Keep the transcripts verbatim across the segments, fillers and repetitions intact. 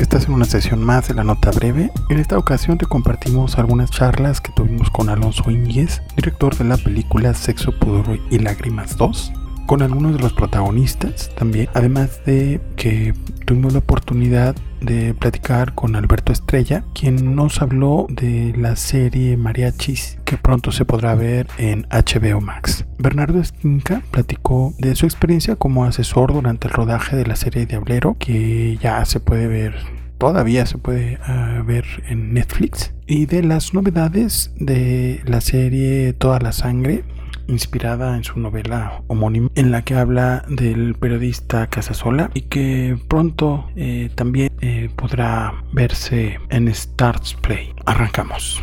Estás en una sesión más de La Nota Breve. En esta ocasión te compartimos algunas charlas que tuvimos con Alonso Íñiguez, director de la película Sexo, Pudor y Lágrimas dos, con algunos de los protagonistas también, además de que tuvimos la oportunidad de platicar con Alberto Estrella, quien nos habló de la serie Mariachis que pronto se podrá ver en H B O Max. Bernardo Esquinca platicó de su experiencia como asesor durante el rodaje de la serie Diablero, que ya se puede ver, todavía se puede uh, ver en Netflix, y de las novedades de la serie Toda la Sangre, inspirada en su novela homónima, en la que habla del periodista Casasola y que pronto eh, también eh, podrá verse en Stars Play. Arrancamos.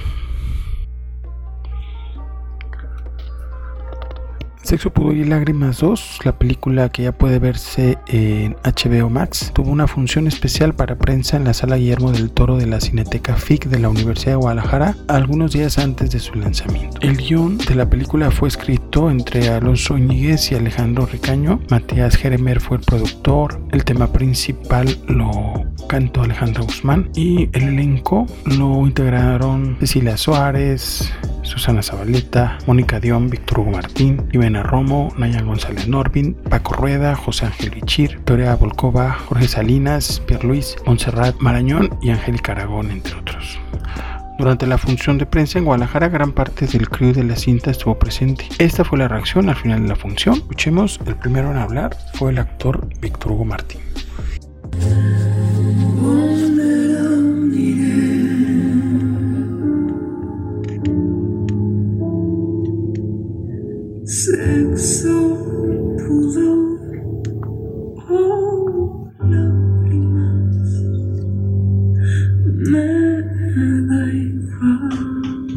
Sexo, Pudor y Lágrimas dos, la película que ya puede verse en H B O Max, tuvo una función especial para prensa en la Sala Guillermo del Toro de la Cineteca F I C de la Universidad de Guadalajara algunos días antes de su lanzamiento. El guión de la película fue escrito entre Alonso Íñiguez y Alejandro Ricaño. Matías Jeremer fue el productor. El tema principal lo cantó Alejandra Guzmán y el elenco lo integraron Cecilia Suárez, Susana Zabaleta, Mónica Dion, Víctor Hugo Martín, Jimena Romo, Nayan González Norvin, Paco Rueda, José Ángel Bichir, Victoria Volkova, Jorge Salinas, Pierre Luis, Montserrat Marañón y Angélica Aragón, entre otros. Durante la función de prensa en Guadalajara, gran parte del crew de la cinta estuvo presente. Esta fue la reacción al final de la función. Escuchemos, el primero en hablar fue el actor Víctor Hugo Martín. Sexo, pudor, oh, lágrimas, me da igual.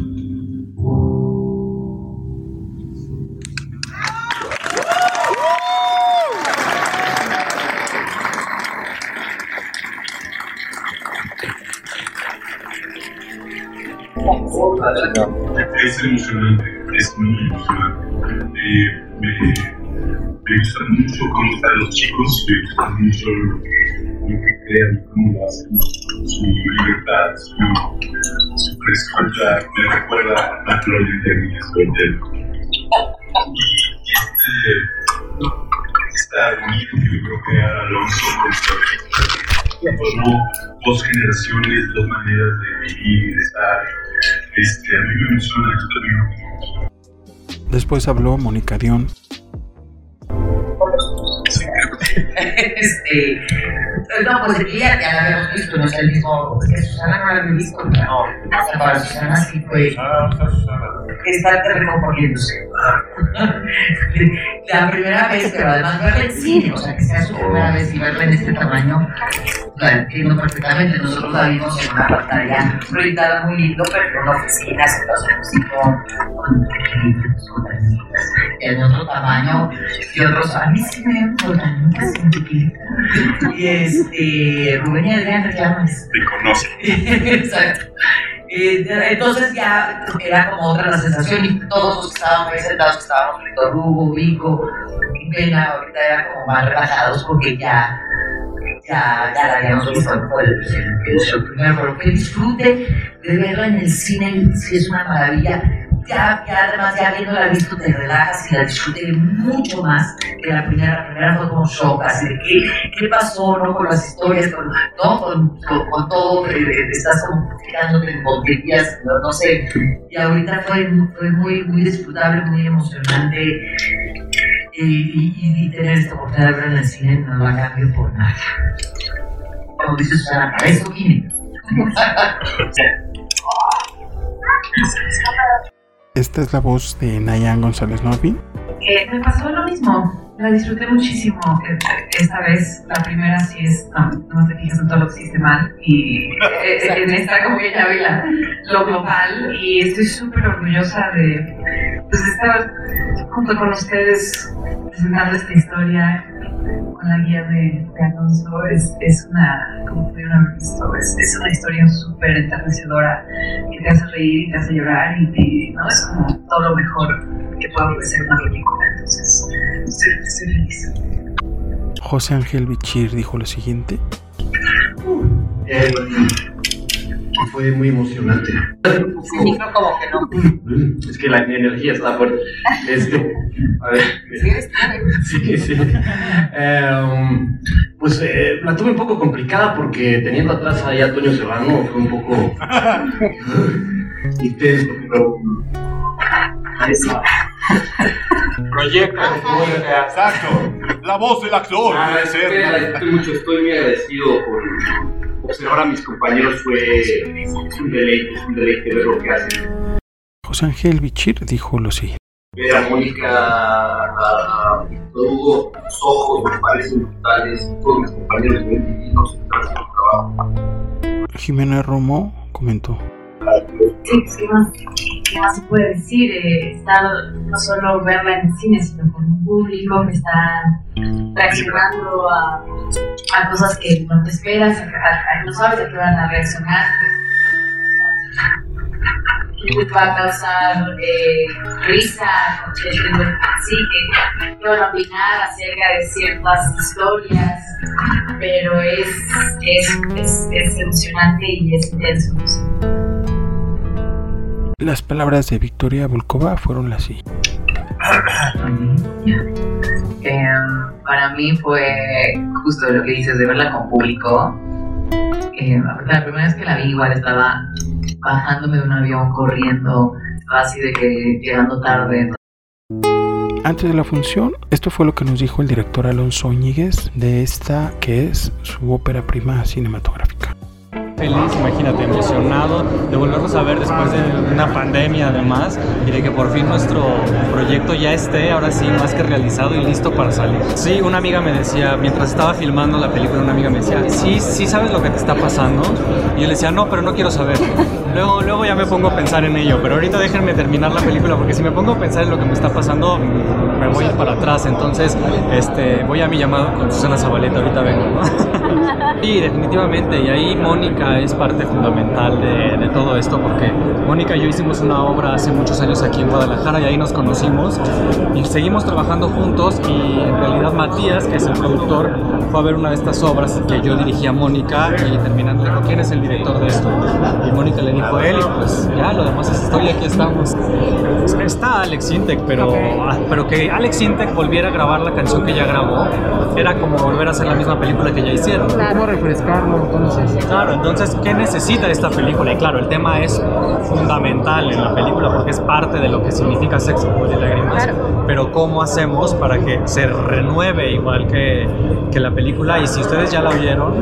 Es emocionante, es muy emocionante. Eh, me, me gusta mucho cómo están los chicos, me gusta mucho lo que crean, cómo lo hacen, su libertad, su, su frescura, me recuerda naturalmente a mi escuela. Y este, esta armonía que logró crear Alonso con esta película, formó dos generaciones, dos maneras de vivir y de estar. Este, a mí me emociona, yo también me emociona. Después habló Mónica Dion. este, no, pues de ya, ya la habíamos visto, no es el mismo, es que Susana no la había visto, no, hasta para Susana sí fue, está recomponiéndose. La primera vez, pero además verla en cine, o sea, que sea su primera vez y verla en este tamaño, la entiendo perfectamente. Nosotros la vimos en una pantalla proyectada muy lindo, pero en oficinas, entonces sí con, con equilibrios, con tanitas, en otro tamaño y otros, a mí sí me ven con tanitas en chiquita. Y este, Rubén y Adrián reclamas. Te conocen. Exacto. Entonces ya era como otra la sensación y todos los que estábamos ahí sentados, que estábamos Víctor Hugo, Vico, Pena, ahorita eran como más relajados porque ya ya, ya la habíamos visto por el, el, el primero, pero que disfrute de verla en el cine, sí es una maravilla. Ya, ya además ya habiéndola visto te relajas y la disfruté mucho más que la primera. La primera fue como shock, así de qué, qué pasó, ¿no? Con las historias, con, ¿no? con, con, con todo, eh, estás como quedándote en tonterías, no, no sé. Y ahorita fue, fue muy, muy disfrutable, muy emocionante. Y, y, y tener esta oportunidad de verla en el cine no la cambio por nada. Como dice Susana, para eso vine. Esta es la voz de Nayan González Norvin. Eh, me pasó lo mismo, la disfruté muchísimo. Esta vez, la primera sí es, no, no te fijas en todo lo que hiciste mal, y eh, en esta como que ya vi la, lo global, y estoy súper orgullosa de, pues, de estar junto con ustedes presentando esta historia con la guía de, de Alonso. Es, es una, como pudieron haber visto, es, es una historia súper enternecedora que te hace reír y te hace llorar, y te, ¿no? Es como todo lo mejor que pueda ofrecer una película. Entonces, estoy, estoy feliz. José Ángel Bichir dijo lo siguiente. Uh, Eh, fue muy emocionante. El micro como que no. Es que la energía está fuerte. Este, a ver. Sí, sí. Eh, um, pues eh, la tuve un poco complicada porque teniendo atrás ahí a Toño Serrano fue un poco intenso, pero eso. Proyecto, exacto. La voz del actor. Ah, estoy, estoy, mucho, estoy muy agradecido por observar a mis compañeros. Fue un deleite, un deleite ver lo que hacen. José Ángel Bichir dijo lo siguiente. Ver a Mónica, a Hugo, sus ojos me parecen brutales. Todos mis compañeros ven divinos, están haciendo trabajo. Jimena Romo comentó. Sí, ¿qué más, qué más se puede decir? Eh, estar, no solo verla en el cine, sino con un público que está reaccionando a, a cosas que no te esperas, a, a, no sabes a qué van a reaccionar. Que te va a causar eh, risa, que, sí, que, que van a opinar acerca de ciertas historias, pero es, es, es, es emocionante y es intenso. Las palabras de Victoria Volkova fueron las siguientes. Eh, para mí fue justo lo que dices de verla con público. Eh, la primera vez que la vi igual estaba bajándome de un avión, corriendo, estaba así de que llegando tarde. Antes de la función, esto fue lo que nos dijo el director Alonso Íñiguez de esta que es su ópera prima cinematográfica. Feliz, imagínate, emocionado de volverlos a ver después de una pandemia además y de que por fin nuestro proyecto ya esté ahora sí más que realizado y listo para salir. Sí, una amiga me decía, mientras estaba filmando la película, una amiga me decía, sí, sí sabes lo que te está pasando, y yo le decía, no, pero no quiero saber. Luego, luego ya me pongo a pensar en ello, pero ahorita déjenme terminar la película porque si me pongo a pensar en lo que me está pasando me voy a ir para atrás, entonces este, voy a mi llamado con Susana Zabaleta, ahorita vengo, ¿no? Sí, definitivamente, y ahí Mónica es parte fundamental de, de todo esto porque Mónica y yo hicimos una obra hace muchos años aquí en Guadalajara y ahí nos conocimos y seguimos trabajando juntos y en realidad Matías, que es el productor, fue a ver una de estas obras que yo dirigí a Mónica y terminando le dijo, ¿quién es el director de esto? Y Mónica le dijo, él, y pues ya, lo demás es historia, aquí estamos. Está Alex Sintek, pero, pero que Alex Sintek volviera a grabar la canción que ya grabó era como volver a hacer la misma película que ya hicieron. ¿Cómo refrescarlo entonces? Claro, entonces, ¿qué necesita esta película? Y claro, el tema es fundamental en la película porque es parte de lo que significa Sexo, Pudor y Lágrimas. Claro. Pero ¿cómo hacemos para que se renueve igual que, que la película? Y si ustedes ya la vieron,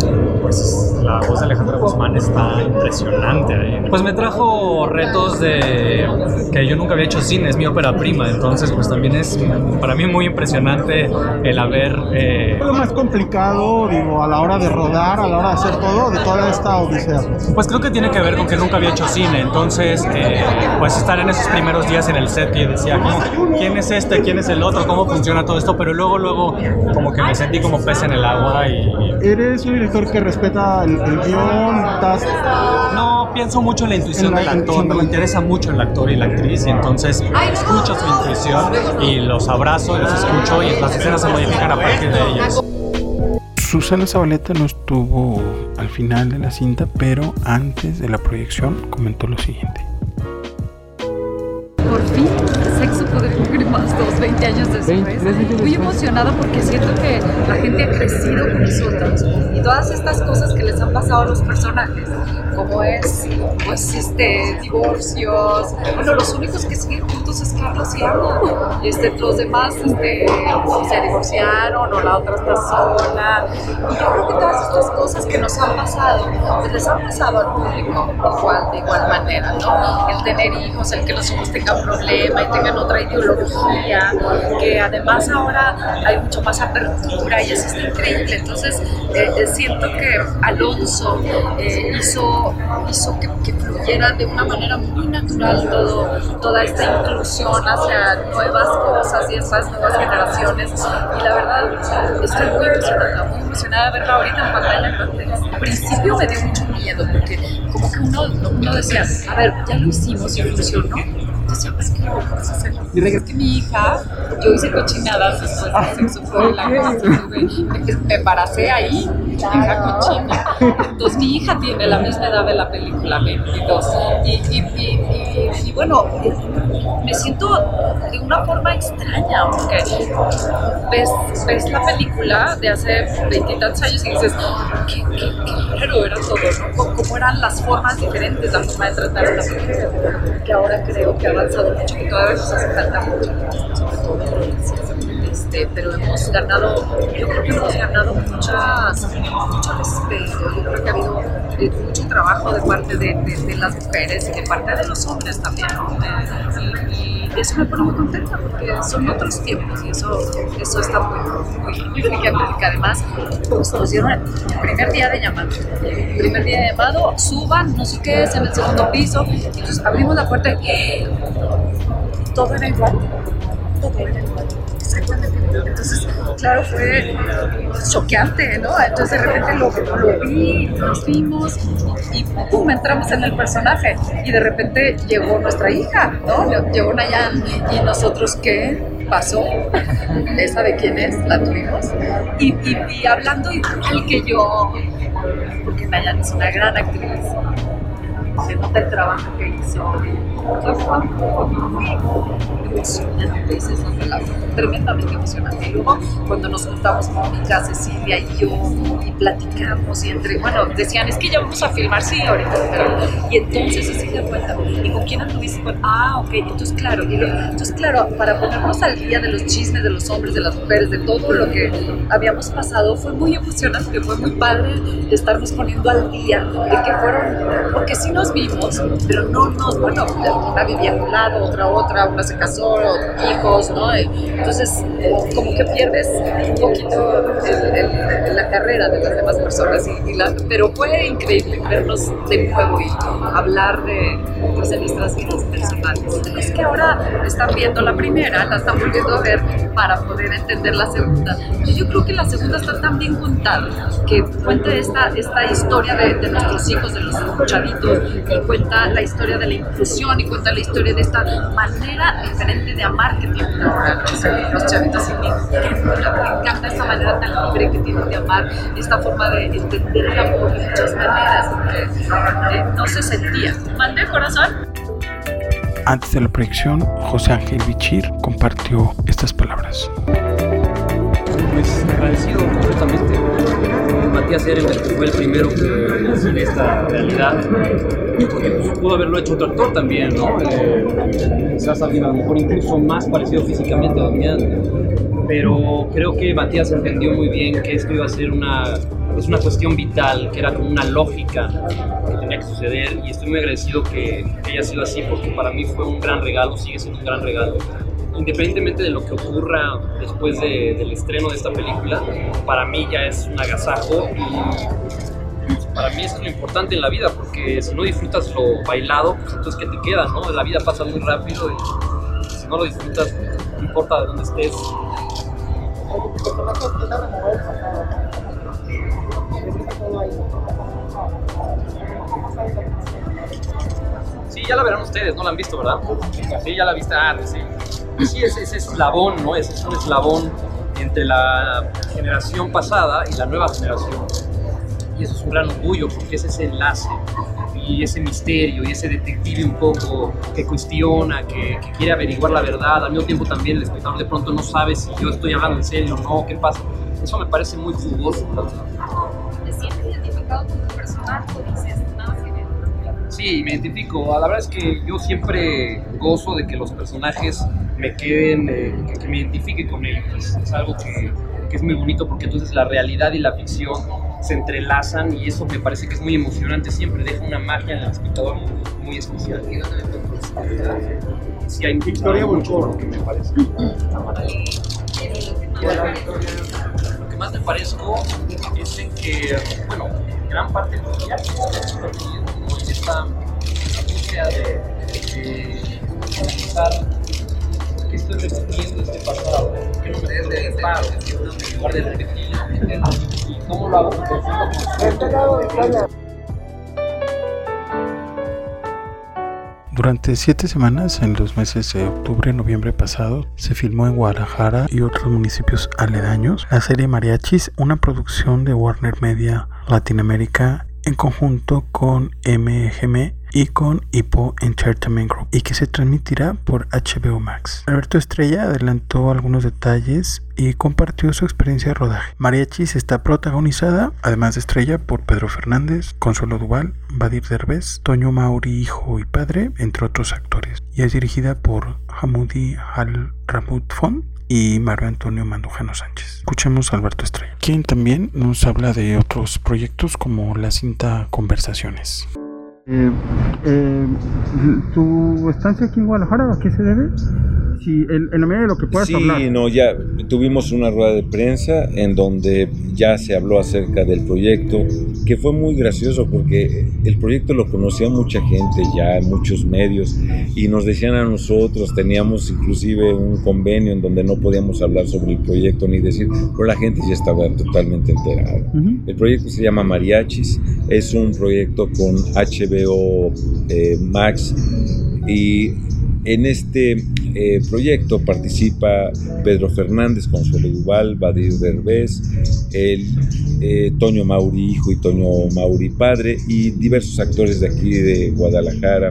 pues la voz de Alejandra Guzmán está impresionante ahí. Pues me trajo retos de que yo nunca había hecho cine, es mi ópera prima, entonces pues también es para mí muy impresionante el haber... Eh... ¿Fue lo más complicado, digo, a la hora de rodar, a la hora de hacer todo, de toda esta odisea? Pues creo que tiene que ver con que nunca había hecho cine, entonces eh, pues estar en esos primeros días en el set y decía, ¿quién es este? ¿Quién es el otro? ¿Cómo funciona todo esto? Pero luego, luego como que me sentí como pez en el agua y... ¿Eres un director que respeta el, el guión? ¿Estás... No, pienso mucho en la intuición del actor, me interesa mucho el actor y la actriz y entonces escucho su intuición y los abrazo y los escucho y las escenas se modifican a partir de ellos. Susana Zabaleta no estuvo al final de la cinta, pero antes de la proyección comentó lo siguiente. Por fin, Sexo, Pudor y Lágrimas, dos, veinte años después. Muy emocionada porque siento que la gente ha crecido con nosotros y todas estas cosas que les han pasado a los personajes, como es, pues, este, divorcios. Bueno, los únicos que siguen juntos es Carlos y Ana. Este, los demás, este, se divorciaron o la otra está sola. Y yo creo que todas estas cosas que nos han pasado, pues les han pasado al público igual, de igual manera, ¿no? El tener hijos, el que los hijos tengan problema y tengan otra ideología, que además ahora hay mucho más apertura y eso está increíble. Entonces eh, siento que Alonso eh, hizo, hizo que, que fluyera de una manera muy natural todo, toda esta inclusión hacia nuevas cosas y esas nuevas generaciones, y la verdad estoy muy emocionada, muy emocionada de verla ahorita en pantalla grande. Al principio me dio mucho miedo porque como que uno, uno decía, a ver, ya lo hicimos y funcionó. decía, es que lo mejor es hacerlo. Es que mi hija, yo hice cochinadas después del sexo, fue la cosa, me, me embaracé ahí, hija cochina. Entonces mi hija tiene la misma edad de la película, veintidós. Y, y, y, y, y bueno, me siento de una forma extraña, porque ves, ves la película de hace veintitantos años y dices, qué, qué, qué raro era todo, ¿no? Cómo, cómo eran las formas diferentes, la forma de tratar a la mujer, que ahora creo que ha avanzado mucho, que todavía nos hace falta mucho, sobre todo en provincias. Este, pero hemos ganado, yo creo que hemos ganado muchas, mucho respeto, yo creo que ha habido eh, mucho trabajo de parte de, de, de las mujeres y de parte de los hombres también, ¿no? Y, y eso me pone muy contenta porque son otros tiempos y eso, eso está muy, muy, muy brillante, porque además pues, nos dieron el primer día de llamado, el primer día de llamado, suban, no sé qué, es en el segundo piso, y entonces abrimos la puerta y todo era igual, todo era igual. Exactamente. Entonces, claro, fue choqueante, ¿no? Entonces, de repente lo, lo vi, nos vimos y pum, entramos en el personaje. Y de repente llegó nuestra hija, ¿no? Llegó Nayan y nosotros, ¿qué pasó? ¿Esa de quién es? La tuvimos. Y, y, y hablando igual que yo, porque Nayan es una gran actriz. Se nota el trabajo que hizo. Fue muy emocionante, esa es la palabra, tremendamente emocionante. Y luego, cuando nos juntamos con Mica, Cecilia y yo, y platicamos, y entre, bueno, decían, es que ya vamos a filmar, sí, ahorita, pero, y entonces Cecilia cuenta, ¿y con quién anduviste? Con, ah, ok, entonces claro, y lo, entonces claro, para ponernos al día de los chismes de los hombres, de las mujeres, de todo lo que habíamos pasado, fue muy emocionante, fue muy padre estarnos poniendo al día, de que fueron, porque sí nos vimos, pero no nos, bueno, una vivía a un lado, otra otra, una se casó, hijos, ¿no? Entonces, como que pierdes un poquito el, el, la carrera de las demás personas, y, y la, pero fue increíble vernos de nuevo y hablar de, pues, de nuestras vidas personales. Es que ahora están viendo la primera, la están volviendo a ver para poder entender la segunda. Yo, yo creo que la segunda está tan bien contada, que cuenta esta, esta historia de, de nuestros hijos, de los chavitos, y cuenta la historia de la inclusión, y cuenta la historia de esta manera diferente de amar que tienen ahora los, los chavitos y niños. Me encanta esta manera tan libre que tienen de amar, esta forma de entender el amor de muchas maneras, que eh, no se sentía. ¿Mande, corazón? Antes de la proyección, José Ángel Bichir compartió estas palabras. Pues agradecido completamente. Matías Ehrenberg fue el primero que en esta realidad, porque pues, pudo haberlo hecho otro actor también, ¿no? Eh, quizás alguien a lo mejor incluso más parecido físicamente a Damián, pero creo que Matías entendió muy bien que esto iba a ser una, es una cuestión vital, que era como una lógica que tenía que suceder, y estoy muy agradecido que, que haya sido así, porque para mí fue un gran regalo, sigue siendo un gran regalo. Independientemente de lo que ocurra después de, del estreno de esta película, para mí ya es un agasajo, y para mí eso es lo importante en la vida, porque si no disfrutas lo bailado, pues entonces ¿qué te queda, no? La vida pasa muy rápido y si no lo disfrutas, no importa de dónde estés. Sí, ya la verán ustedes, no la han visto, ¿verdad? Sí, ya la viste, ah, sí. Sí, es ese eslabón, ¿no? Ese es un eslabón entre la generación pasada y la nueva generación. Y eso es un gran orgullo, porque es ese enlace y ese misterio y ese detective un poco que cuestiona, que, que quiere averiguar la verdad. Al mismo tiempo también el espectador de pronto no sabe si yo estoy hablando en serio o no, qué pasa. Eso me parece muy jugoso. ¿Te sientes identificado con tu personaje o dices nada que ver? Sí, me identifico. La verdad es que yo siempre gozo de que los personajes me queden, eh, que, que me identifique con ellos. Es, es algo que, que es muy bonito, porque entonces la realidad y la ficción se entrelazan, y eso me parece que es muy emocionante. Siempre deja una magia en el espectador muy, muy especial. Sí, hay Victoria mucho por lo que me parece. Lo que más me parezco es en que, bueno, gran parte del viaje como en esta búsqueda de, de analizar qué estoy repitiendo este pasado, qué no me puedo reparo, en lugar de repetir, y cómo lo hago con Durante siete semanas, en los meses de octubre y noviembre pasado, se filmó en Guadalajara y otros municipios aledaños la serie Mariachis, una producción de Warner Media Latinoamérica en conjunto con M G M y con Hippo Entertainment Group, y que se transmitirá por H B O Max. Alberto Estrella adelantó algunos detalles y compartió su experiencia de rodaje. Mariachis está protagonizada, además de Estrella, por Pedro Fernández, Consuelo Duval, Badir Derbez, Toño Mauri, hijo y padre, entre otros actores, y es dirigida por Hamoudi Al Ramud Font y Mario Antonio Mandujano Sánchez. Escuchemos a Alberto Estrella, quien también nos habla de otros proyectos como la cinta Conversaciones. Eh, eh, ¿Tu estancia aquí en Guadalajara a qué se debe? Si en, en la medida de lo que puedas sí, hablar. Sí, no, ya tuvimos una rueda de prensa en donde ya se habló acerca del proyecto, que fue muy gracioso porque el proyecto lo conocía mucha gente ya, muchos medios, y nos decían a nosotros, teníamos inclusive un convenio en donde no podíamos hablar sobre el proyecto ni decir, pero la gente ya estaba totalmente enterada. Uh-huh. El proyecto se llama Mariachis, es un proyecto con H B O eh, Max, y en este eh, proyecto participa Pedro Fernández, Consuelo Duval, Badir Derbez, el, eh, Toño Mauri hijo y Toño Mauri padre, y diversos actores de aquí de Guadalajara.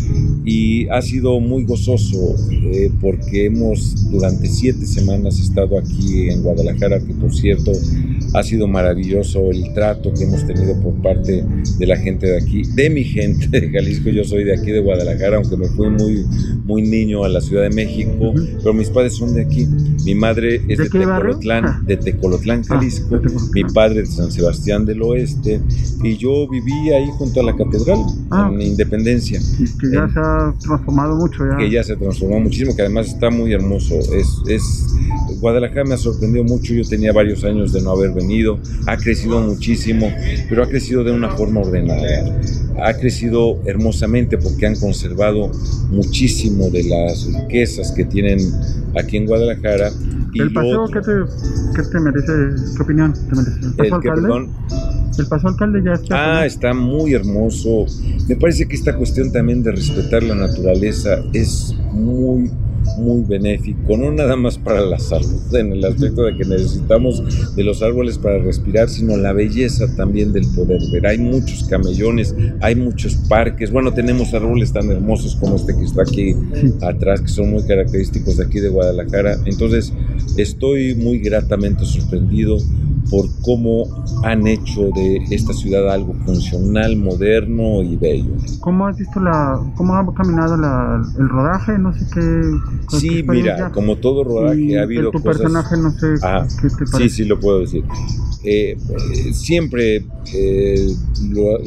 Y ha sido muy gozoso eh, porque hemos durante siete semanas estado aquí en Guadalajara, que por cierto ha sido maravilloso el trato que hemos tenido por parte de la gente de aquí, de mi gente de Jalisco. Yo soy de aquí de Guadalajara, aunque me fui muy, muy niño a la Ciudad de México, uh-huh. pero mis padres son de aquí. Mi madre es de, de Tecolotlán, de Tecolotlán, Jalisco, ah, mi padre de San Sebastián del Oeste, y yo viví ahí junto a la catedral, ah. en Independencia. Y que ya en, se ha transformado mucho ya. Que ya se transformó muchísimo, que además está muy hermoso. Es, es, Guadalajara me ha sorprendido mucho, yo tenía varios años de no haber venido, ha crecido muchísimo, pero ha crecido de una forma ordenada. Ha crecido hermosamente porque han conservado muchísimo de las riquezas que tienen aquí en Guadalajara. Y ¿El paseo qué te, qué te merece? ¿Qué opinión te merece? ¿El paso alcalde? Perdón? El paso alcalde ya está. Ah, está muy hermoso. Me parece que esta cuestión también de respetar la naturaleza es muy, muy benéfico, no nada más para la salud, en el aspecto de que necesitamos de los árboles para respirar, sino la belleza también del poder ver. Hay muchos camellones, hay muchos parques, bueno, tenemos árboles tan hermosos como este que está aquí atrás, que son muy característicos de aquí de Guadalajara. Entonces, estoy muy gratamente sorprendido por cómo han hecho de esta ciudad algo funcional, moderno y bello. ¿Cómo has visto la, cómo ha caminado la, el rodaje? No sé qué. Sí, mira, como todo rodaje ha habido tu cosas. Tu personaje, no sé ah, qué te parece. Sí, sí lo puedo decir. Eh, eh, siempre eh, lo,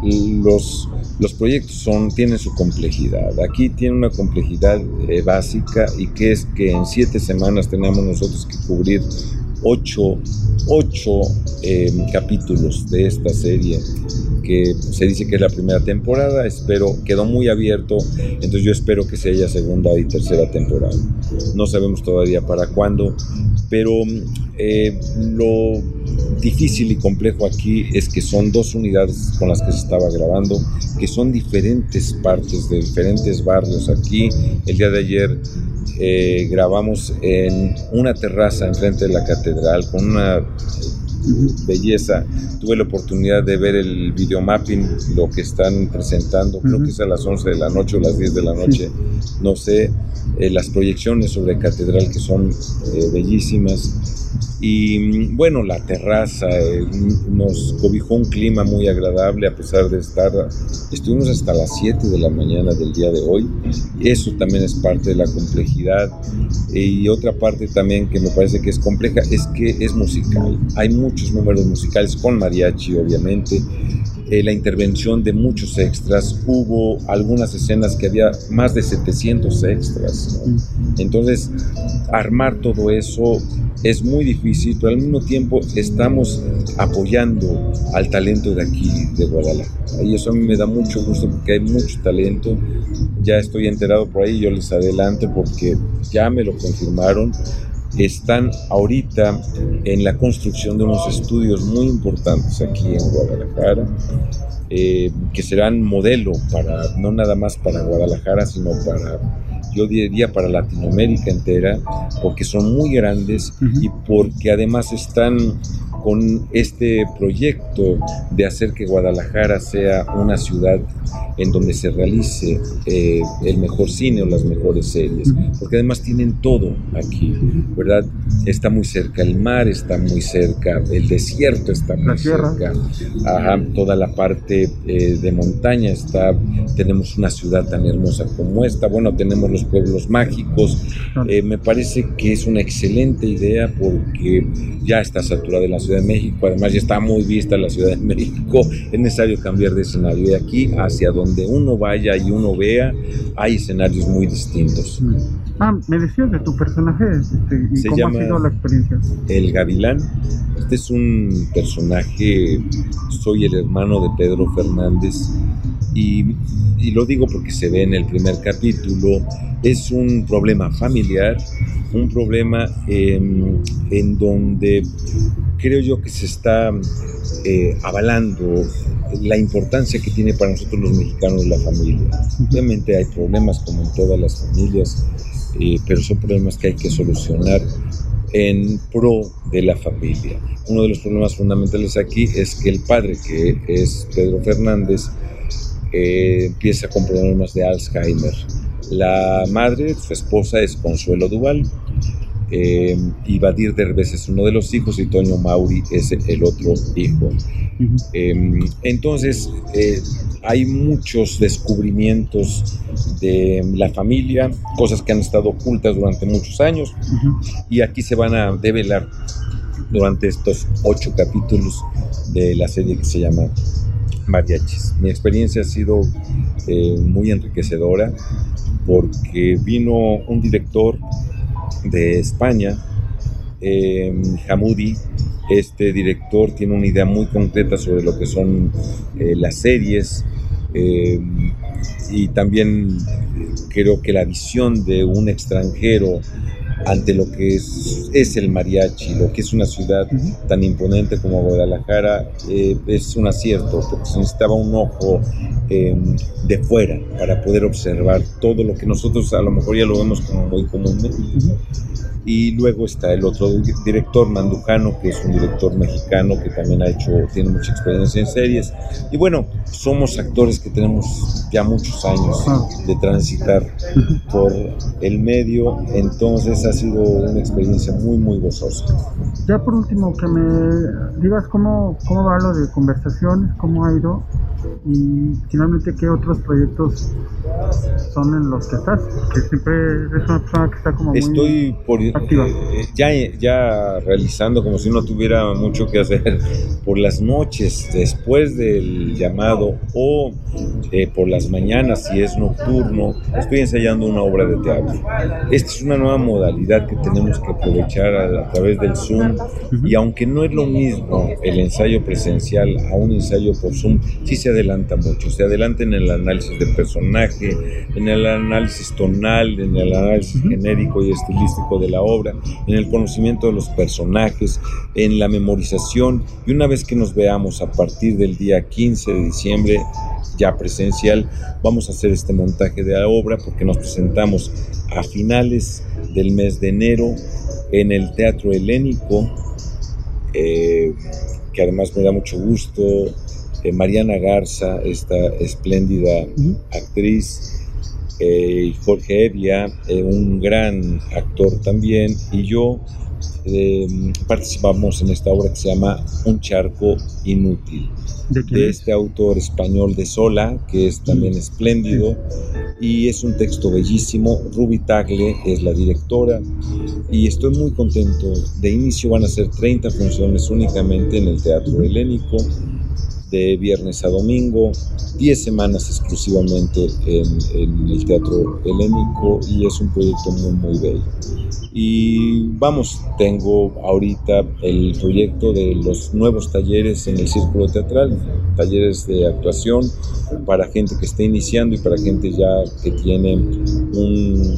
los los proyectos son tienen su complejidad. Aquí tiene una complejidad eh, básica, y que es que en siete semanas tenemos nosotros que cubrir ocho, ocho eh, capítulos de esta serie, que se dice que es la primera temporada. Espero, quedó muy abierto, entonces yo espero que sea ya segunda y tercera temporada. No sabemos todavía para cuándo, pero eh, lo difícil y complejo aquí es que son dos unidades con las que se estaba grabando, que son diferentes partes de diferentes barrios aquí. El día de ayer Eh, grabamos en una terraza enfrente de la catedral con una belleza. Tuve la oportunidad de ver el videomapping, lo que están presentando, creo uh-huh. que es a las once de la noche o las diez de la noche, sí. no sé, eh, las proyecciones sobre catedral que son eh, bellísimas. Y bueno, la terraza eh, nos cobijó un clima muy agradable, a pesar de estar, estuvimos hasta las siete de la mañana del día de hoy. Eso también es parte de la complejidad. Y otra parte también que me parece que es compleja es que es musical. Hay muchos números musicales con mariachi, obviamente. Eh, la intervención de muchos extras. Hubo algunas escenas que había más de setecientos extras, ¿no? Entonces, armar todo eso es muy difícil, pero al mismo tiempo estamos apoyando al talento de aquí, de Guadalajara. Y eso a mí me da mucho gusto porque hay mucho talento. Ya estoy enterado por ahí, yo les adelanto porque ya me lo confirmaron. están ahorita en la construcción de unos estudios muy importantes aquí en Guadalajara, eh, que serán modelo para, no nada más para Guadalajara, sino para, yo diría, para Latinoamérica entera, porque son muy grandes y porque además están con este proyecto de hacer que Guadalajara sea una ciudad en donde se realice eh, el mejor cine o las mejores series, porque además tienen todo aquí, ¿verdad? Está muy cerca el mar, está muy cerca el desierto, está muy cerca, ajá, toda la parte eh, de montaña está, tenemos una ciudad tan hermosa como esta, bueno, tenemos los pueblos mágicos, eh, me parece que es una excelente idea porque ya está saturada en la Ciudad de México, además ya está muy vista la Ciudad de México, es necesario cambiar de escenario, y aquí hacia donde uno vaya y uno vea, hay escenarios muy distintos. Ah, me decías de tu personaje, este, ¿y Se cómo llama ha sido la experiencia? El Gavilán. Este es un personaje, soy el hermano de Pedro Fernández, y, y lo digo porque se ve en el primer capítulo, es un problema familiar, un problema eh, en donde creo yo que se está eh, avalando la importancia que tiene para nosotros los mexicanos la familia. Obviamente hay problemas como en todas las familias, eh, pero son problemas que hay que solucionar en pro de la familia. Uno de los problemas fundamentales aquí es que el padre, que es Pedro Fernández, eh, empieza con problemas de Alzheimer. La madre, su esposa, es Consuelo Duval. Eh, y Badir Derbez es uno de los hijos y Toño Mauri es el otro hijo. Uh-huh. Eh, entonces eh, hay muchos descubrimientos de la familia, cosas que han estado ocultas durante muchos años, uh-huh. y aquí se van a develar durante estos ocho capítulos de la serie que se llama Mariachis. Mi experiencia ha sido eh, muy enriquecedora porque vino un director de España, eh, Hamoudi. Este director tiene una idea muy concreta sobre lo que son eh, las series, eh, y también creo que la visión de un extranjero ante lo que es, es el mariachi, lo que es una ciudad tan imponente como Guadalajara, eh, es un acierto, porque se necesitaba un ojo eh, de fuera para poder observar todo lo que nosotros a lo mejor ya lo vemos como muy comúnmente. Y luego está el otro director, Mandujano, que es un director mexicano que también ha hecho, tiene mucha experiencia en series. Y bueno, somos actores que tenemos ya muchos años de transitar por el medio, entonces ha sido una experiencia muy, muy gozosa. Ya por último, que me digas cómo, cómo va lo de conversaciones, cómo ha ido, y finalmente qué otros proyectos son en los que estás, que siempre eres una persona que está como muy Estoy por, activa. Eh, ya, ya realizando como si no tuviera mucho que hacer por las noches después del llamado o eh, por las mañanas si es nocturno, estoy ensayando una obra de teatro. Esta es una nueva modalidad que tenemos que aprovechar a, a través del Zoom, uh-huh. y aunque no es lo mismo el ensayo presencial a un ensayo por Zoom, sí se adelanta mucho, se adelanta en el análisis del personaje, en el análisis tonal, en el análisis uh-huh. genérico y estilístico de la obra, en el conocimiento de los personajes, en la memorización, y una vez que nos veamos a partir del día quince de diciembre, ya presencial, vamos a hacer este montaje de la obra porque nos presentamos a finales del mes de enero en el Teatro Helénico, eh, que además me da mucho gusto. Eh, Mariana Garza, esta espléndida uh-huh. actriz, eh, Jorge Evia, eh, un gran actor también, y yo eh, participamos en esta obra que se llama Un charco inútil, de, de este autor español de Sola, que es también espléndido, y es un texto bellísimo. Ruby Tagle es la directora, y estoy muy contento. De inicio van a ser treinta funciones únicamente en el Teatro Helénico, de viernes a domingo, diez semanas exclusivamente en, en el Teatro Helénico, y es un proyecto muy, muy bello. Y vamos, tengo ahorita el proyecto de los nuevos talleres en el Círculo Teatral, talleres de actuación para gente que está iniciando y para gente ya que tiene un,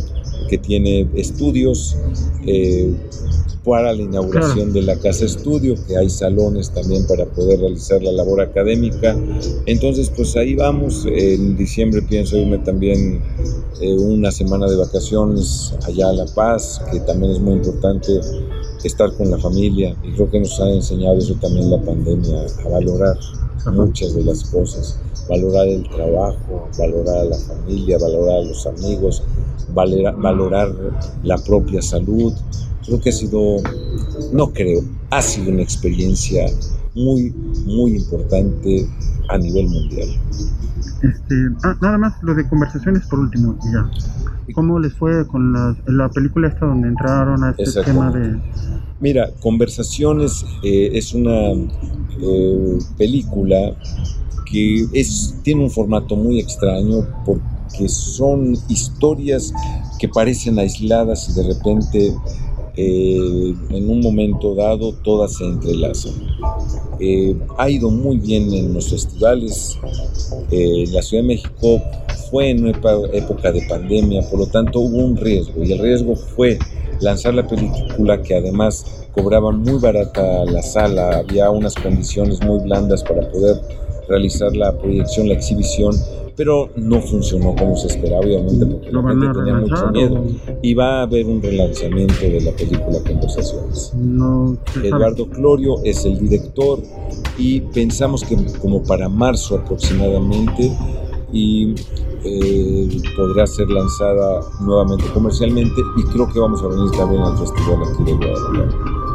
que tiene estudios eh, para la inauguración de la casa estudio, que hay salones también para poder realizar la labor académica. Entonces pues ahí vamos. En diciembre pienso irme también eh, una semana de vacaciones allá a La Paz, que también es muy importante estar con la familia, y creo que nos ha enseñado eso también la pandemia, a valorar muchas de las cosas, valorar el trabajo, valorar a la familia, valorar a los amigos, valorar, valorar la propia salud. Creo que ha sido, no creo, ha sido una experiencia muy, muy importante a nivel mundial. Este, ah, nada más lo de conversaciones por último, y ya. ¿Cómo les fue con la, la película esta donde entraron a este tema de...? Mira, Conversaciones eh, es una eh, película que es, tiene un formato muy extraño porque son historias que parecen aisladas y de repente eh, en un momento dado todas se entrelazan. Eh, ha ido muy bien en los festivales. Eh, la Ciudad de México fue en una época de pandemia, por lo tanto hubo un riesgo, y el riesgo fue lanzar la película, que además cobraba muy barata la sala, había unas condiciones muy blandas para poder realizar la proyección, la exhibición, pero no funcionó como se esperaba, obviamente, porque la gente tenía mucho miedo. Y va a haber un relanzamiento de la película Conversaciones. No, Eduardo Clorio es el director y pensamos que como para marzo aproximadamente, y eh, podrá ser lanzada nuevamente comercialmente, y creo que vamos a venir también al festival aquí de Guadalajara.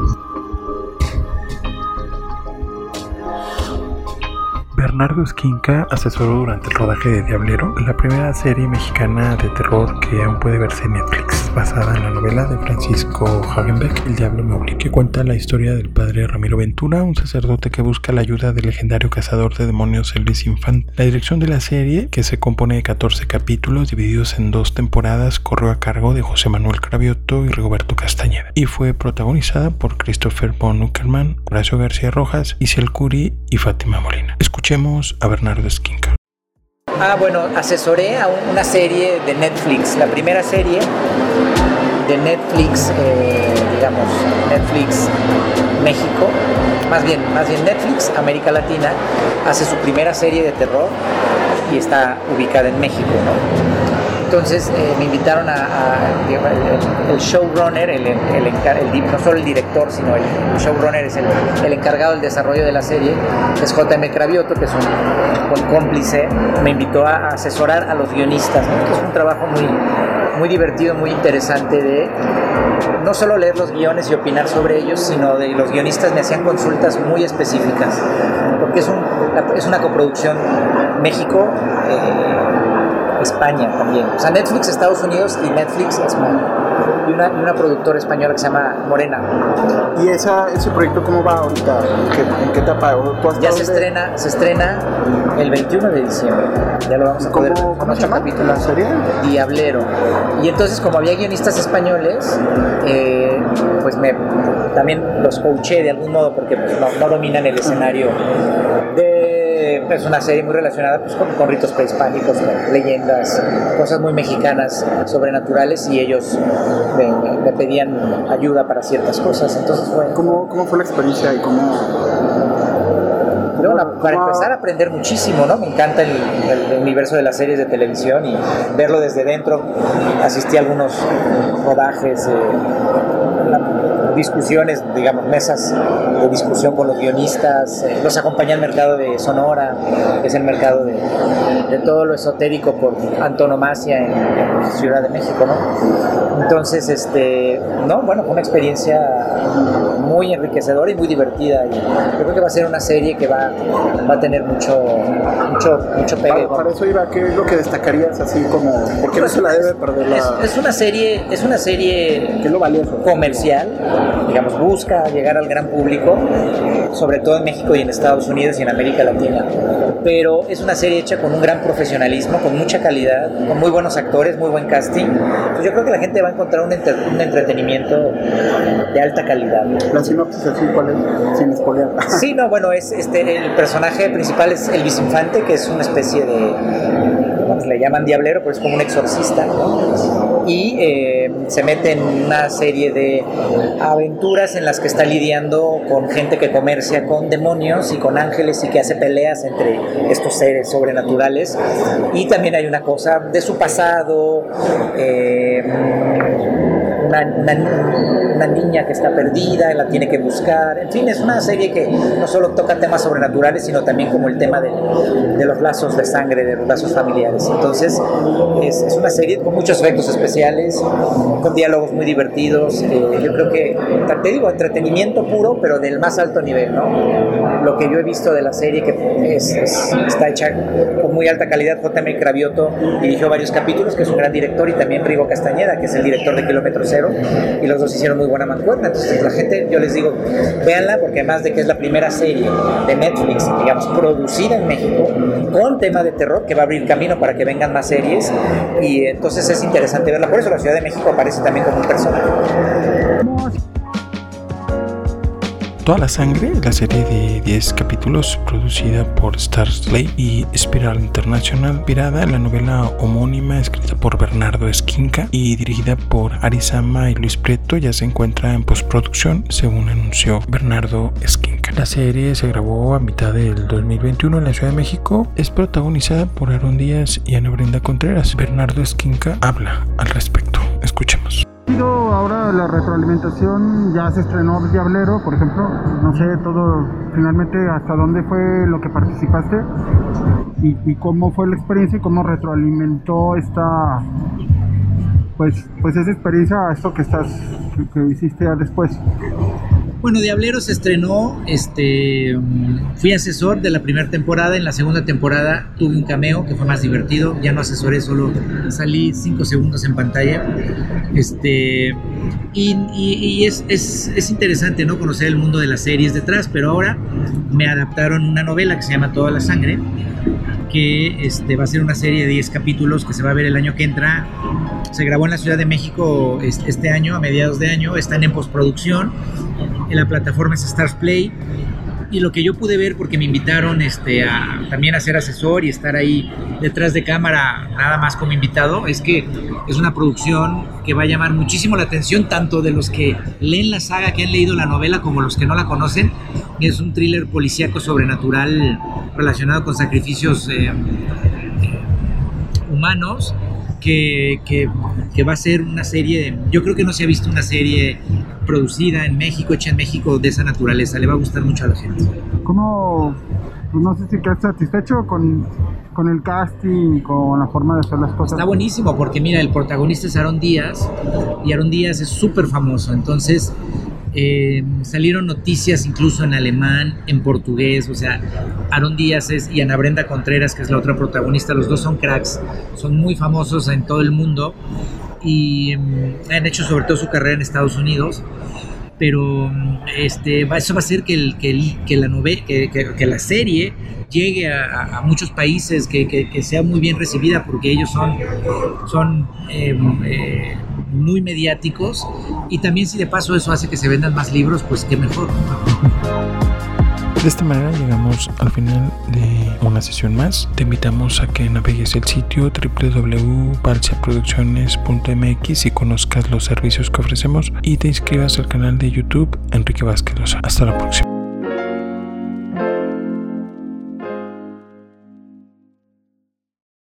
Bernardo Esquinca asesoró durante el rodaje de Diablero, la primera serie mexicana de terror que aún puede verse en Netflix, basada en la novela de Francisco Hagenbeck, El Diablo me obliga, que cuenta la historia del padre Ramiro Ventura, un sacerdote que busca la ayuda del legendario cazador de demonios Elvis Infante. La dirección de la serie, que se compone de catorce capítulos divididos en dos temporadas, corrió a cargo de José Manuel Cravioto y Rigoberto Castañeda, y fue protagonizada por Christopher von Uckerman, Horacio García Rojas, Isel Curi y Fátima Molina. Escuchemos a Bernardo Esquinca. Ah, bueno, asesoré a una serie de Netflix, la primera serie de Netflix, eh, digamos, Netflix México, más bien, más bien Netflix América Latina, hace su primera serie de terror y está ubicada en México, ¿no? Entonces eh, me invitaron a, a el, el showrunner, el, el, el, el, no solo el director, sino el, el showrunner es el, el encargado del desarrollo de la serie, es J M Cravioto, que es un, un cómplice, me invitó a asesorar a los guionistas, ¿no? Que es un trabajo muy, muy divertido, muy interesante de no solo leer los guiones y opinar sobre ellos, sino de los guionistas me hacían consultas muy específicas, porque es, un, es una coproducción México, eh, España también, o sea, Netflix Estados Unidos y Netflix España, y una, y una productora española que se llama Morena. ¿Y esa, ese proyecto cómo va ahorita? ¿En qué, en qué etapa? Ya se estrena, se estrena el veintiuno de diciembre, ya lo vamos a poder ver. ¿Cómo se llama la serie? Diablero. Y entonces, como había guionistas españoles, eh, pues me, también los coaché de algún modo, porque pues, no, no dominan el escenario de... Es una serie muy relacionada pues, con, con ritos prehispánicos, con leyendas, cosas muy mexicanas, sobrenaturales, y ellos me, me pedían ayuda para ciertas cosas. Entonces fue... ¿Cómo, cómo fue la experiencia y cómo...? No, la, para empezar a aprender muchísimo, ¿no? Me encanta el, el, el universo de las series de televisión y verlo desde dentro. Asistí a algunos rodajes, eh, la, discusiones, digamos, mesas de discusión con los guionistas. Eh, los acompañé al mercado de Sonora, que es el mercado de, de todo lo esotérico por antonomasia en, en Ciudad de México, ¿no? Entonces, este, no, bueno, fue una experiencia muy enriquecedora y muy divertida, y yo creo que va a ser una serie que va, va a tener mucho mucho, mucho pegue. Para, para eso iba, ¿qué es lo que destacarías así como, por qué pues, no se la debe perder la... es, es una serie, es una serie ¿qué es lo valioso? Comercial, digamos, busca llegar al gran público, sobre todo en México y en Estados Unidos y en América Latina, pero es una serie hecha con un gran profesionalismo, con mucha calidad, con muy buenos actores, muy buen casting. Pues yo creo que la gente va a encontrar un, enter, un entretenimiento de alta calidad. La sinopsis así, ¿cuál es? Sin spoiler. Sí, no, bueno, es este, el personaje principal es Elvis Infante, que es una especie de vamos, le llaman diablero, pero es como un exorcista, ¿no? Y eh, se mete en una serie de aventuras en las que está lidiando con gente que comercia con demonios y con ángeles y que hace peleas entre estos seres sobrenaturales. Y también hay una cosa de su pasado, eh, una, una, una niña que está perdida, la tiene que buscar. En fin, es una serie que no solo toca temas sobrenaturales, sino también como el tema de, de los lazos de sangre, de los lazos familiares. Entonces es, es una serie con muchos efectos especiales, con diálogos muy divertidos. Eh, yo creo que, te digo, entretenimiento puro, pero del más alto nivel, ¿no? Lo que yo he visto de la serie, que es, es, está hecha con muy alta calidad. J M Cravioto dirigió varios capítulos, que es un gran director, y también Rigo Castañeda, que es el director de Kilómetro Cero, y los dos hicieron muy buena mancuerna. Entonces la gente, yo les digo, véanla, porque además de que es la primera serie de Netflix, digamos, producida en México, con tema de terror, que va a abrir camino para que vengan más series, y entonces es interesante verla. Por eso la Ciudad de México aparece también como un personaje. Toda la sangre, la serie de diez capítulos producida por Stars Play y Spiral International, inspirada en la novela homónima escrita por Bernardo Esquinca y dirigida por Arizama y Luis Prieto, ya se encuentra en postproducción, según anunció Bernardo Esquinca. La serie se grabó a mitad del dos mil veintiuno en la Ciudad de México. Es protagonizada por Aaron Díaz y Ana Brenda Contreras. Bernardo Esquinca habla al respecto. Escuchemos. Ahora la retroalimentación, ya se estrenó Diablero, por ejemplo, no sé todo finalmente hasta dónde fue lo que participaste y, y cómo fue la experiencia y cómo retroalimentó esta pues pues esa experiencia a esto que estás que, que hiciste ya después. Bueno, Diablero se estrenó, este, fui asesor de la primera temporada. En la segunda temporada tuve un cameo que fue más divertido, ya no asesoré, solo salí cinco segundos en pantalla. Este, y, y, y es, es, es interesante, ¿no?, conocer el mundo de las series detrás, pero ahora me adaptaron una novela que se llama Toda la Sangre, que este, va a ser una serie de diez capítulos que se va a ver el año que entra. Se grabó en la Ciudad de México este año, a mediados de año, están en postproducción. En la plataforma es Stars Play, y lo que yo pude ver, porque me invitaron este, a, también a ser asesor y estar ahí detrás de cámara nada más como invitado, es que es una producción que va a llamar muchísimo la atención tanto de los que leen la saga, que han leído la novela, como los que no la conocen. Es un thriller policíaco sobrenatural relacionado con sacrificios eh, humanos, que, que, que va a ser una serie, yo creo que no se ha visto una serie producida en México, hecha en México, de esa naturaleza. Le va a gustar mucho a la gente. ¿Cómo, pues no sé si quedas satisfecho con, con el casting, con la forma de hacer las cosas? Está buenísimo, porque mira, el protagonista es Aaron Díaz, y Aaron Díaz es súper famoso, entonces eh, salieron noticias incluso en alemán, en portugués. O sea, Aaron Díaz es, y Ana Brenda Contreras, que es la otra protagonista, los dos son cracks, son muy famosos en todo el mundo, y um, han hecho sobre todo su carrera en Estados Unidos, pero este, eso va a hacer que, el, que, el, que, la, nove, que, que, que la serie llegue a, a muchos países, que, que, que sea muy bien recibida, porque ellos son, son eh, eh, muy mediáticos, y también si de paso eso hace que se vendan más libros, pues qué mejor. De esta manera llegamos al final de una sesión más. Te invitamos a que navegues el sitio doble u doble u doble u punto balsia producciones punto m x y conozcas los servicios que ofrecemos, y te inscribas al canal de YouTube Enrique Vázquez Loza. Hasta la próxima.